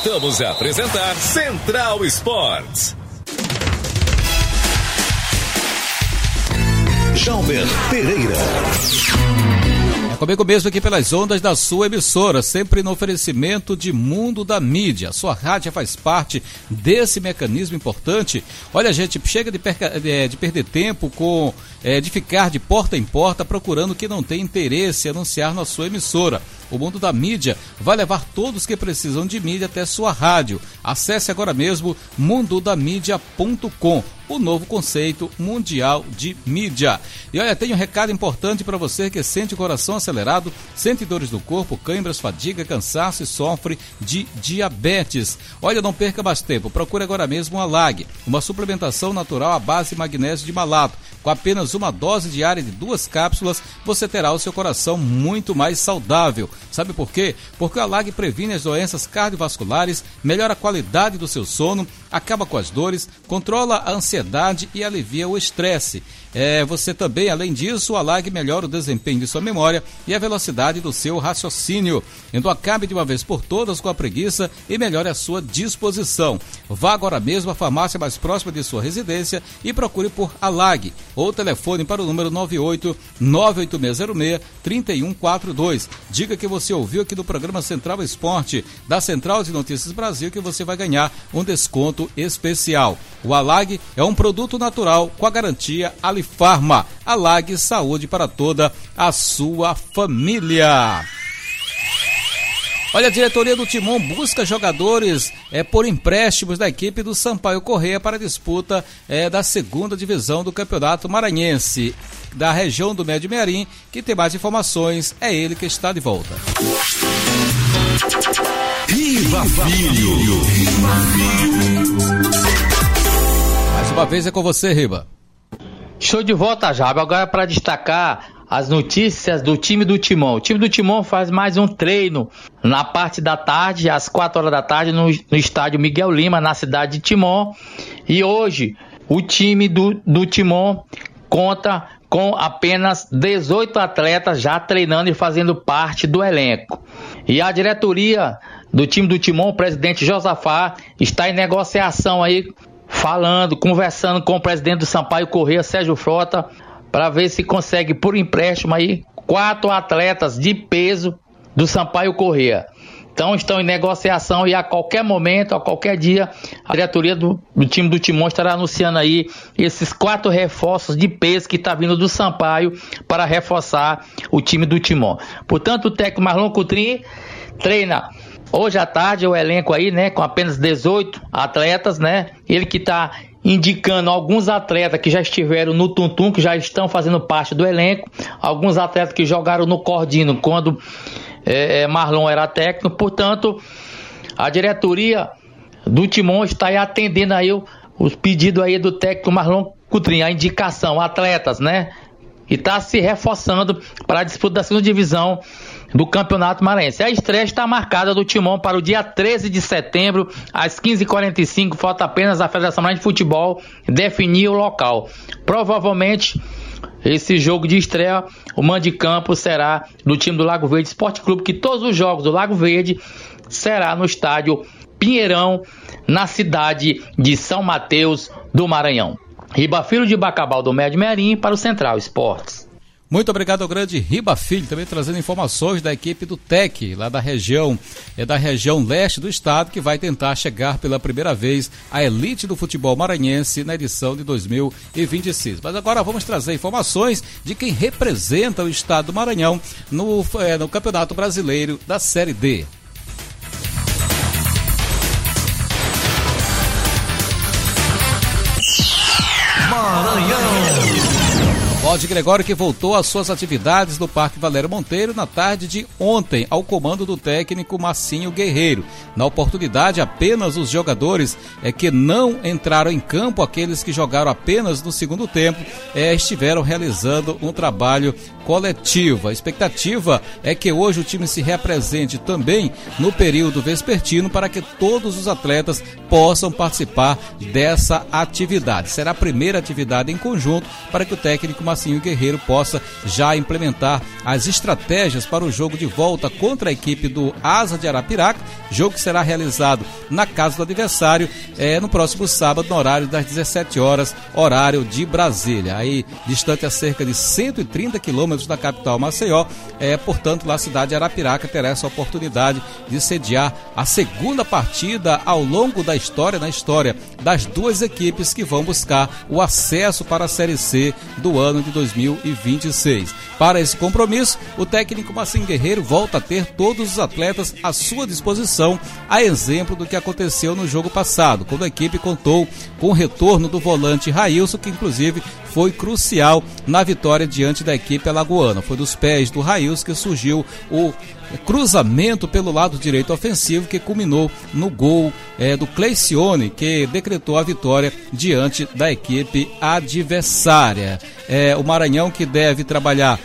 Voltamos a apresentar Central Esportes. Jalber Pereira. Comigo mesmo aqui pelas ondas da sua emissora, sempre no oferecimento de Mundo da Mídia. Sua rádio faz parte desse mecanismo importante. Olha, gente, chega de perder tempo de ficar de porta em porta procurando quem não tem interesse em anunciar na sua emissora. O Mundo da Mídia vai levar todos que precisam de mídia até sua rádio. Acesse agora mesmo mundodamídia.com, o novo conceito mundial de mídia. E olha, tem um recado importante para você que sente o coração acelerado, sente dores do corpo, câimbras, fadiga, cansaço e sofre de diabetes. Olha, não perca mais tempo, procure agora mesmo a Alag, uma suplementação natural à base de magnésio de malato. Com apenas uma dose diária de 2 cápsulas, você terá o seu coração muito mais saudável. Sabe por quê? Porque a Alag previne as doenças cardiovasculares, melhora a qualidade do seu sono, acaba com as dores, controla a ansiedade e alivia o estresse. Você também, além disso, a Alag melhora o desempenho de sua memória e a velocidade do seu raciocínio. Então acabe de uma vez por todas com a preguiça e melhore a sua disposição. Vá agora mesmo à farmácia mais próxima de sua residência e procure por Alag, ou telefone para o número 98-98606-3142. Diga que você ouviu aqui no programa Central Esporte, da Central de Notícias Brasil, que você vai ganhar um desconto especial. O Alag é um produto natural com a garantia Alifarma. Alag, saúde para toda a sua família. Olha, a diretoria do Timon busca jogadores por empréstimos da equipe do Sampaio Corrêa para a disputa da segunda divisão do Campeonato Maranhense, da região do Médio Mearim. Que tem mais informações, é ele que está de volta. Riba Filho. Mais uma vez é com você, Riba. Estou de volta, Jabo. Agora para destacar as notícias do time do Timon. O time do Timon faz mais um treino na parte da tarde, às 4 horas da tarde, no estádio Miguel Lima, na cidade de Timon. E hoje, o time do Timon conta com apenas 18 atletas já treinando e fazendo parte do elenco. E a diretoria do time do Timon, o presidente Josafá, está em negociação aí, conversando com o presidente do Sampaio Corrêa, Sérgio Frota, para ver se consegue, por empréstimo aí, 4 atletas de peso do Sampaio Corrêa. Então estão em negociação e a qualquer momento, a qualquer dia, a diretoria do time do Timon estará anunciando aí esses 4 reforços de peso que está vindo do Sampaio para reforçar o time do Timon. Portanto, o técnico Marlon Coutrinho treina hoje à tarde o elenco aí, né, com apenas 18 atletas, né? Ele que está indicando alguns atletas que já estiveram no Tuntum, que já estão fazendo parte do elenco, alguns atletas que jogaram no Cordino quando Marlon era técnico. Portanto, a diretoria do Timon está aí atendendo aí os pedidos aí do técnico Marlon Coutrinho, a indicação, atletas, né? E está se reforçando para a disputa da segunda divisão do Campeonato Maranhense. A estreia está marcada do Timon para o dia 13 de setembro, às 15h45. Falta apenas a Federação Maranhense de Futebol definir o local. Provavelmente, esse jogo de estreia, o mando de campo será do time do Lago Verde Esporte Clube, que todos os jogos do Lago Verde será no estádio Pinheirão, na cidade de São Mateus do Maranhão. Riba Filho de Bacabal do Médio Mearim para o Central Esportes. Muito obrigado ao grande Riba Filho, também trazendo informações da equipe do TEC, lá da região leste do estado, que vai tentar chegar pela primeira vez à elite do futebol maranhense na edição de 2026. Mas agora vamos trazer informações de quem representa o estado do Maranhão no Campeonato Brasileiro da Série D. Bode Gregório, que voltou às suas atividades no Parque Valério Monteiro na tarde de ontem, ao comando do técnico Massinho Guerreiro. Na oportunidade, apenas os jogadores que não entraram em campo, aqueles que jogaram apenas no segundo tempo, estiveram realizando um trabalho coletivo. A expectativa é que hoje o time se reapresente também no período vespertino para que todos os atletas possam participar dessa atividade. Será a primeira atividade em conjunto para que o técnico Massinho Massinho Guerreiro possa já implementar as estratégias para o jogo de volta contra a equipe do Asa de Arapiraca, jogo que será realizado na casa do adversário no próximo sábado, no horário das 17 horas, horário de Brasília. Aí, distante a cerca de 130 quilômetros da capital Maceió, portanto, lá a cidade de Arapiraca terá essa oportunidade de sediar a segunda partida ao longo da história, na história das duas equipes que vão buscar o acesso para a Série C do ano de 2026. Para esse compromisso, o técnico Massinho Guerreiro volta a ter todos os atletas à sua disposição, a exemplo do que aconteceu no jogo passado, quando a equipe contou com o retorno do volante Railson, que inclusive foi crucial na vitória diante da equipe alagoana. Foi dos pés do Railson que surgiu o cruzamento pelo lado direito ofensivo, que culminou no gol do Cleicione, que decretou a vitória diante da equipe adversária. O Maranhão, que deve trabalhar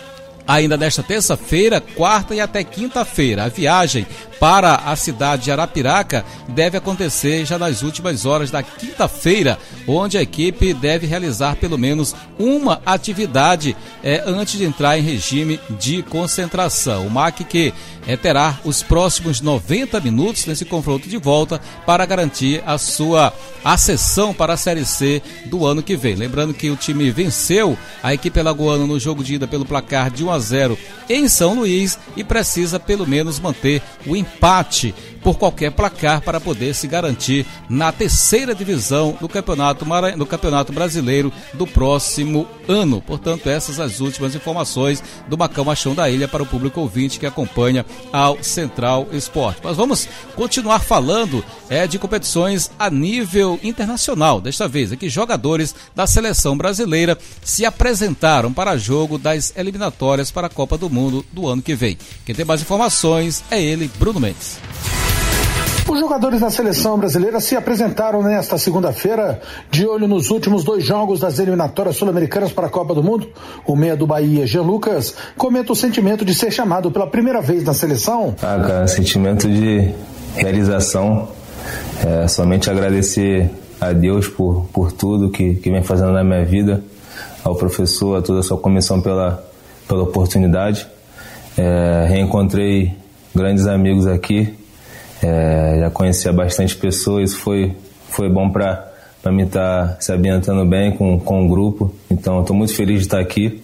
ainda nesta terça-feira, quarta e até quinta-feira. A viagem para a cidade de Arapiraca deve acontecer já nas últimas horas da quinta-feira, onde a equipe deve realizar pelo menos uma atividade antes de entrar em regime de concentração. O MAC que terá os próximos 90 minutos nesse confronto de volta para garantir a sua ascensão para a Série C do ano que vem. Lembrando que o time venceu a equipe alagoana no jogo de ida pelo placar de 1-0 em São Luís e precisa pelo menos manter o empate por qualquer placar para poder se garantir na terceira divisão do Campeonato Brasileiro do próximo ano. Portanto, essas as últimas informações do Macão Machão da Ilha para o público ouvinte que acompanha ao Central Esporte. Nós vamos continuar falando de competições a nível internacional. Desta vez aqui, jogadores da seleção brasileira se apresentaram para jogo das eliminatórias para a Copa do Mundo do ano que vem. Quem tem mais informações é ele, Bruno Mendes. Os jogadores da seleção brasileira se apresentaram nesta segunda-feira, de olho nos últimos 2 jogos das eliminatórias sul-americanas para a Copa do Mundo. O meia do Bahia, Jean Lucas, comenta o sentimento de ser chamado pela primeira vez na seleção. Cara, sentimento de realização, somente agradecer a Deus por tudo que vem fazendo na minha vida, ao professor, a toda a sua comissão pela oportunidade. Reencontrei grandes amigos aqui, já conhecia bastante pessoas, foi bom para mim estar se ambientando bem com o grupo, então estou muito feliz de estar aqui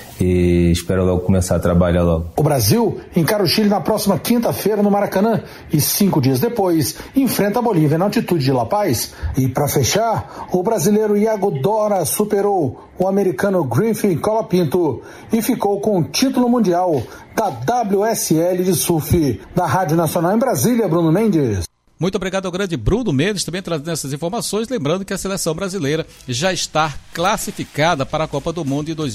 e espero logo começar a trabalhar logo. O Brasil encara o Chile na próxima quinta-feira no Maracanã e 5 dias depois enfrenta a Bolívia na altitude de La Paz. E para fechar, o brasileiro Iago Dora superou o americano Griffin Colapinto e ficou com o título mundial da WSL de surf. Da Rádio Nacional em Brasília, Bruno Mendes. Muito obrigado ao grande Bruno Mendes, também trazendo essas informações, lembrando que a seleção brasileira já está classificada para a Copa do Mundo de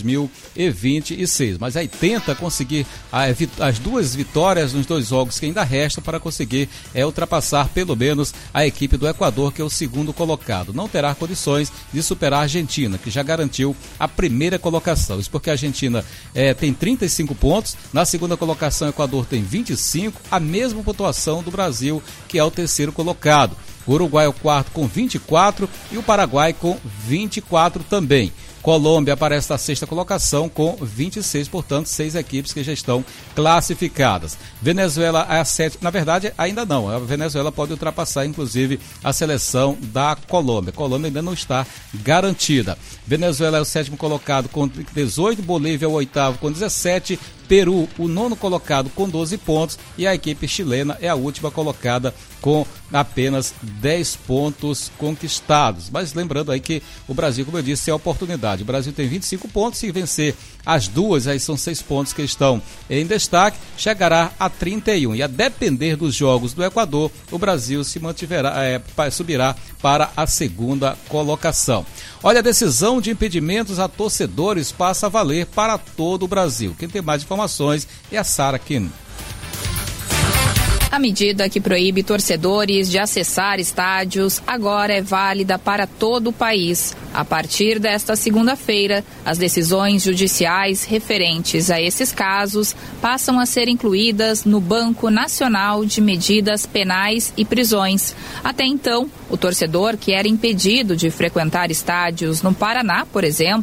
2026, mas aí tenta conseguir as 2 vitórias nos 2 jogos que ainda restam para conseguir ultrapassar pelo menos a equipe do Equador, que é o segundo colocado. Não terá condições de superar a Argentina, que já garantiu a primeira colocação. Isso porque a Argentina tem 35 pontos, na segunda colocação o Equador tem 25, a mesma pontuação do Brasil, que é o terceiro colocado. O Uruguai é o quarto com 24 e o Paraguai com 24 também. Colômbia aparece na 6ª colocação com 26, portanto 6 equipes que já estão classificadas. Venezuela é a 7ª, na verdade ainda não, a Venezuela pode ultrapassar inclusive a seleção da Colômbia. Colômbia ainda não está garantida. Venezuela é o 7º colocado com 18, Bolívia é o 8º com 17, Peru o 9º colocado com 12 pontos e a equipe chilena é a última colocada com apenas 10 pontos conquistados. Mas lembrando aí que o Brasil, como eu disse, é a oportunidade. O Brasil tem 25 pontos, se vencer as 2, aí são 6 pontos que estão em destaque, chegará a 31. E a depender dos jogos do Equador, o Brasil se mantiverá, subirá para a 2ª colocação. Olha, a decisão de impedimentos a torcedores passa a valer para todo o Brasil. Quem tem mais informações é a Sara Kino. A medida que proíbe torcedores de acessar estádios agora é válida para todo o país. A partir desta segunda-feira, as decisões judiciais referentes a esses casos passam a ser incluídas no Banco Nacional de Medidas Penais e Prisões. Até então, o torcedor que era impedido de frequentar estádios no Paraná, por exemplo,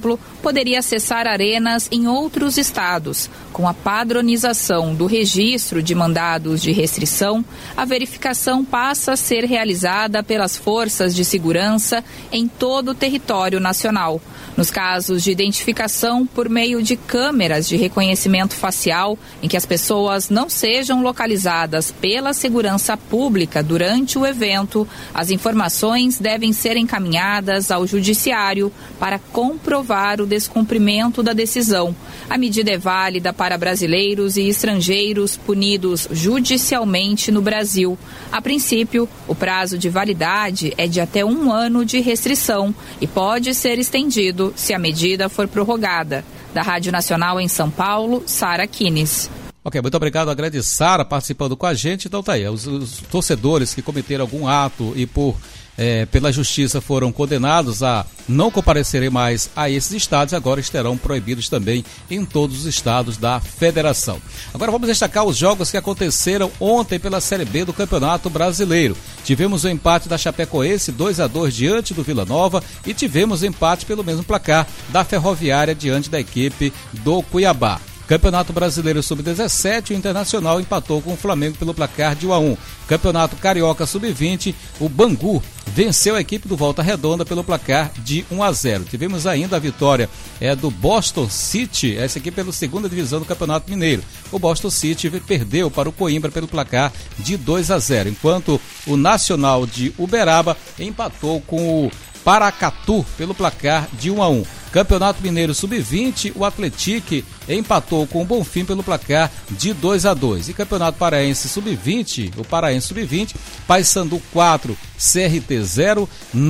poderia acessar arenas em outros estados. Com a padronização do registro de mandados de restrição, a verificação passa a ser realizada pelas forças de segurança em todo o território nacional. Nos casos de identificação por meio de câmeras de reconhecimento facial, em que as pessoas não sejam localizadas pela segurança pública durante o evento, as informações devem ser encaminhadas ao judiciário para comprovar o descumprimento da decisão. A medida é válida para brasileiros e estrangeiros punidos judicialmente no Brasil. A princípio, o prazo de validade é de até 1 ano de restrição e pode ser estendido se a medida for prorrogada. Da Rádio Nacional em São Paulo, Sara Kines. Ok, muito obrigado, a grande Sara participando com a gente. Então tá aí, os torcedores que cometeram algum ato e pela justiça foram condenados a não comparecerem mais a esses estádios, agora estarão proibidos também em todos os estados da federação. Agora vamos destacar os jogos que aconteceram ontem pela Série B do Campeonato Brasileiro. Tivemos o empate da Chapecoense 2-2 diante do Vila Nova e tivemos empate pelo mesmo placar da Ferroviária diante da equipe do Cuiabá. Campeonato Brasileiro Sub-17, o Internacional empatou com o Flamengo pelo placar de 1-1. Campeonato Carioca Sub-20, o Bangu venceu a equipe do Volta Redonda pelo placar de 1-0. Tivemos ainda a vitória do Boston City, essa aqui pela 2ª divisão do Campeonato Mineiro. O Boston City perdeu para o Coimbra pelo placar de 2-0, enquanto o Nacional de Uberaba empatou com o Paracatu pelo placar de 1-1. Campeonato Mineiro Sub-20, o Atlético empatou com o Bonfim pelo placar de 2-2. E Campeonato Paraense Sub-20, o Paraense Sub-20, Paysandu 4, CRT 0,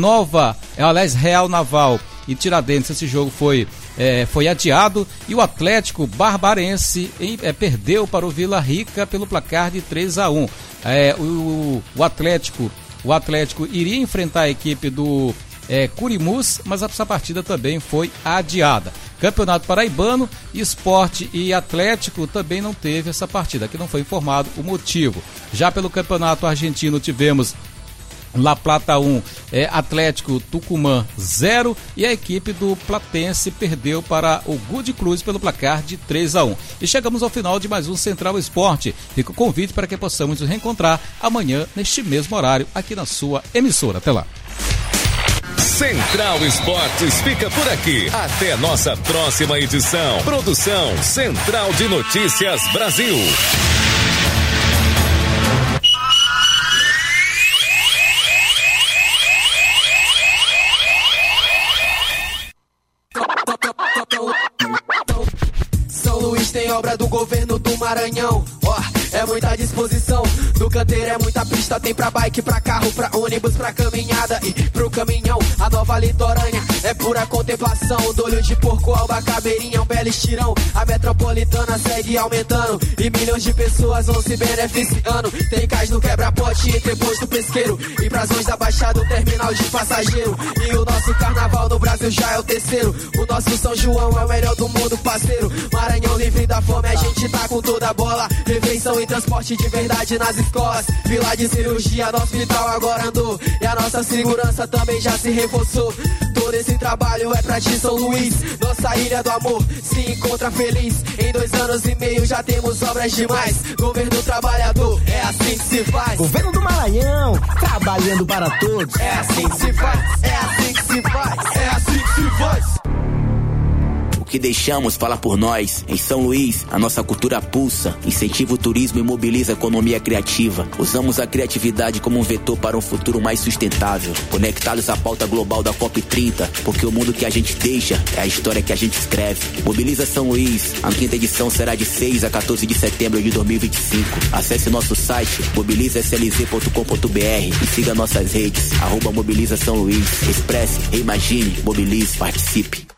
Real Naval e Tiradentes, esse jogo foi adiado, e o Atlético Barbarense perdeu para o Vila Rica pelo placar de 3-1. O Atlético iria enfrentar a equipe do Curimus, mas essa partida também foi adiada. Campeonato Paraibano, Sport e Atlético também não teve essa partida, aqui não foi informado o motivo. Já pelo Campeonato Argentino tivemos La Plata 1, Atlético Tucumã 0 e a equipe do Platense perdeu para o Godoy Cruz pelo placar de 3-1. E chegamos ao final de mais um Central Esporte. Fica o convite para que possamos nos reencontrar amanhã neste mesmo horário aqui na sua emissora. Até lá. Central Esportes fica por aqui. Até nossa próxima edição. Produção Central de Notícias Brasil. São Luís tem obra do governo do Maranhão. É muita disposição, do canteiro é muita pista. Tem pra bike, pra carro, pra ônibus, pra caminhada e pro caminhão. A nova litorânea é pura contemplação. Do olho de porco, Alba Cabeirinha, um belo estirão. A metropolitana segue aumentando e milhões de pessoas vão se beneficiando. Tem cais no quebra-pote e entreposto pesqueiro. E brasões da Baixada, o terminal de passageiro. E o nosso carnaval no Brasil já é o 3º. O nosso São João é o melhor do mundo, parceiro. Maranhão livre da fome, a gente tá com toda a bola. Refeição e transporte de verdade nas escolas. Vila de cirurgia no hospital agora andou. E a nossa segurança também já se reforçou. Todo esse trabalho é pra ti, São Luís. Nossa ilha do amor se encontra feliz. Em 2 anos e meio já temos obras demais. Governo trabalhador, é assim que se faz. Governo do Maranhão, trabalhando para todos. É assim que se faz, é assim que se faz, é assim que se faz. O que deixamos fala por nós. Em São Luís, a nossa cultura pulsa, incentiva o turismo e mobiliza a economia criativa. Usamos a criatividade como um vetor para um futuro mais sustentável. Conectados à pauta global da COP30, porque o mundo que a gente deixa é a história que a gente escreve. Mobiliza São Luís. A 5ª edição será de 6 a 14 de setembro de 2025. Acesse nosso site mobilizaslz.com.br e siga nossas redes @Mobiliza São Luís. Expresse, reimagine, mobilize, participe.